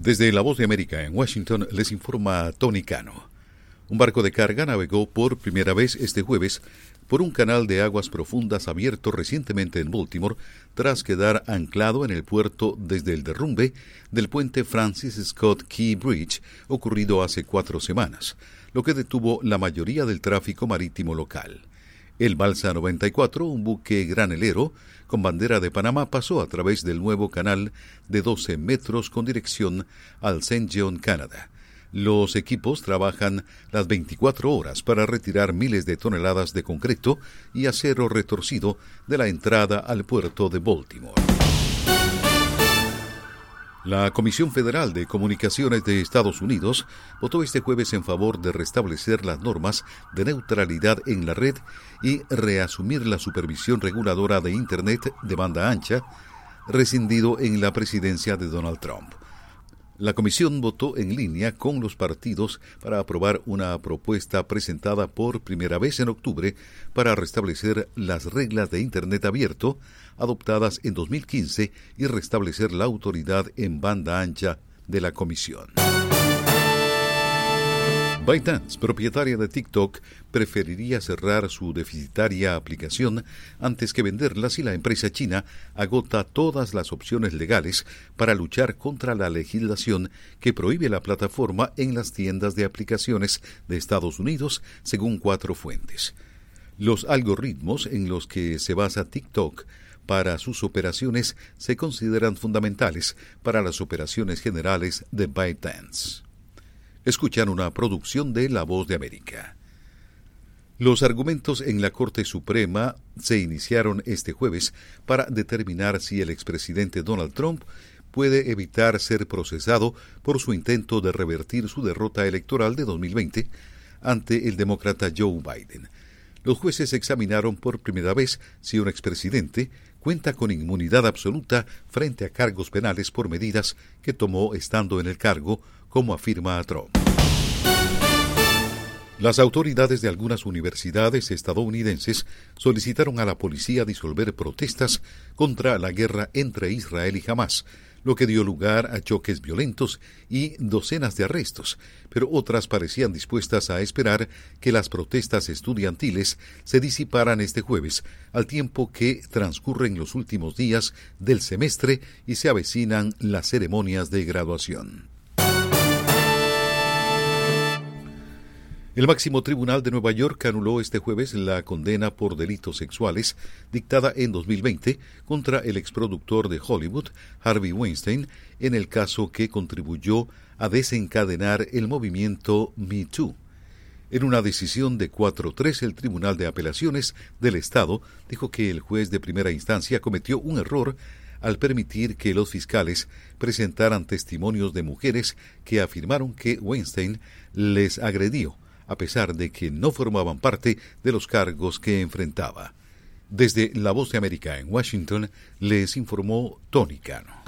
Desde La Voz de América en Washington les informa Tony Cano. Un barco de carga navegó por primera vez este jueves por un canal de aguas profundas abierto recientemente en Baltimore tras quedar anclado en el puerto desde el derrumbe del puente Francis Scott Key Bridge ocurrido hace 4 semanas, lo que detuvo la mayoría del tráfico marítimo local. El Balsa 94, un buque granelero con bandera de Panamá, pasó a través del nuevo canal de 12 metros con dirección al St. John, Canadá. Los equipos trabajan las 24 horas para retirar miles de toneladas de concreto y acero retorcido de la entrada al puerto de Baltimore. La Comisión Federal de Comunicaciones de Estados Unidos votó este jueves en favor de restablecer las normas de neutralidad en la red y reasumir la supervisión reguladora de Internet de banda ancha, rescindido en la presidencia de Donald Trump. La comisión votó en línea con los partidos para aprobar una propuesta presentada por primera vez en octubre para restablecer las reglas de Internet abierto adoptadas en 2015 y restablecer la autoridad en banda ancha de la comisión. ByteDance, propietaria de TikTok, preferiría cerrar su deficitaria aplicación antes que venderla si la empresa china agota todas las opciones legales para luchar contra la legislación que prohíbe la plataforma en las tiendas de aplicaciones de Estados Unidos, según 4 fuentes. Los algoritmos en los que se basa TikTok para sus operaciones se consideran fundamentales para las operaciones generales de ByteDance. Escuchan una producción de La Voz de América. Los argumentos en la Corte Suprema se iniciaron este jueves para determinar si el expresidente Donald Trump puede evitar ser procesado por su intento de revertir su derrota electoral de 2020 ante el demócrata Joe Biden. Los jueces examinaron por primera vez si un expresidente cuenta con inmunidad absoluta frente a cargos penales por medidas que tomó estando en el cargo, como afirma Trump. Las autoridades de algunas universidades estadounidenses solicitaron a la policía disolver protestas contra la guerra entre Israel y Hamás, lo que dio lugar a choques violentos y docenas de arrestos, pero otras parecían dispuestas a esperar que las protestas estudiantiles se disiparan este jueves, al tiempo que transcurren los últimos días del semestre y se avecinan las ceremonias de graduación. El máximo tribunal de Nueva York anuló este jueves la condena por delitos sexuales dictada en 2020 contra el exproductor de Hollywood, Harvey Weinstein, en el caso que contribuyó a desencadenar el movimiento Me Too. En una decisión de 4-3, el Tribunal de Apelaciones del Estado dijo que el juez de primera instancia cometió un error al permitir que los fiscales presentaran testimonios de mujeres que afirmaron que Weinstein les agredió, a pesar de que no formaban parte de los cargos que enfrentaba. Desde La Voz de América en Washington, les informó Tony Cano.